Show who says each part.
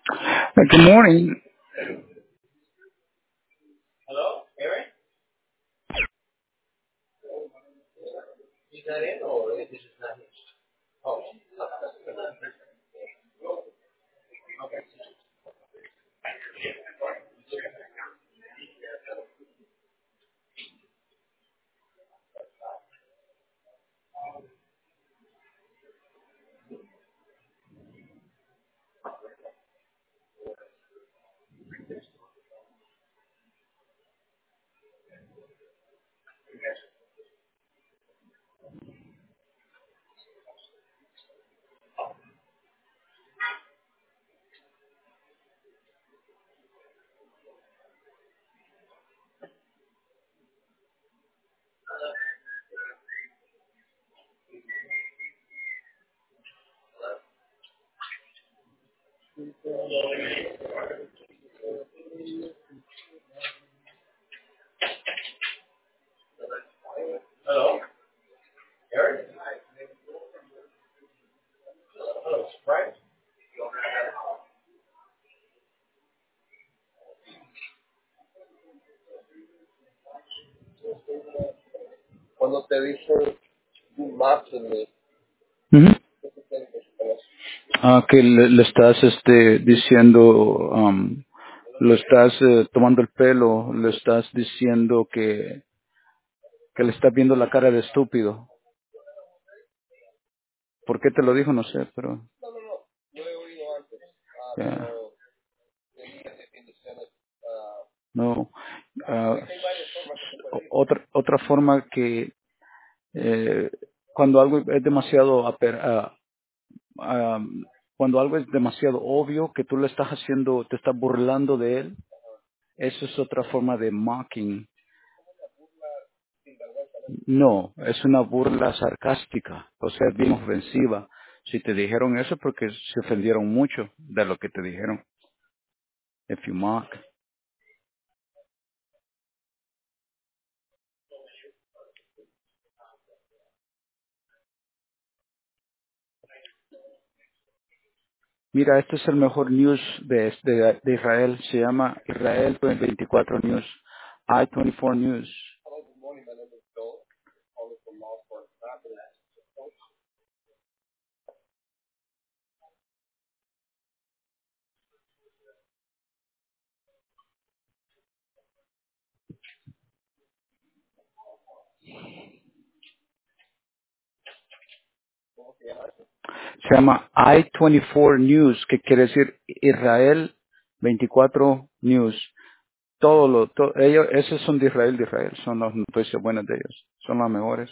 Speaker 1: Good morning.
Speaker 2: Cuando te dicen do más en mí,
Speaker 1: Ujú.
Speaker 2: ¿qué te sientes con eso?
Speaker 1: Que le estás diciendo, lo estás tomando el pelo, le estás diciendo que le estás viendo la cara de estúpido. ¿Por qué te lo dijo? No sé, pero
Speaker 2: Yo he oído antes,
Speaker 1: yeah,
Speaker 2: pero quería definiciones.
Speaker 1: no. Ah,
Speaker 2: Sé que hay varias formas que se puede ir.
Speaker 1: otra forma que eh, cuando algo es demasiado cuando algo es demasiado obvio que tú le estás haciendo, te estás burlando de él, eso es otra forma de mocking. No, es una burla sarcástica, o sea, bien ofensiva. Si te dijeron eso es porque se ofendieron mucho de lo que te dijeron. If you mock. Mira, este es el mejor news de Israel. Se llama Israel 24 News. I-24 News.
Speaker 2: Hello, good morning, my name is Joel. Calling from Malford Property.
Speaker 1: Se llama I-24 News, que quiere decir Israel 24 News. Ellos, esos son de Israel, son las noticias buenas de ellos, son las mejores.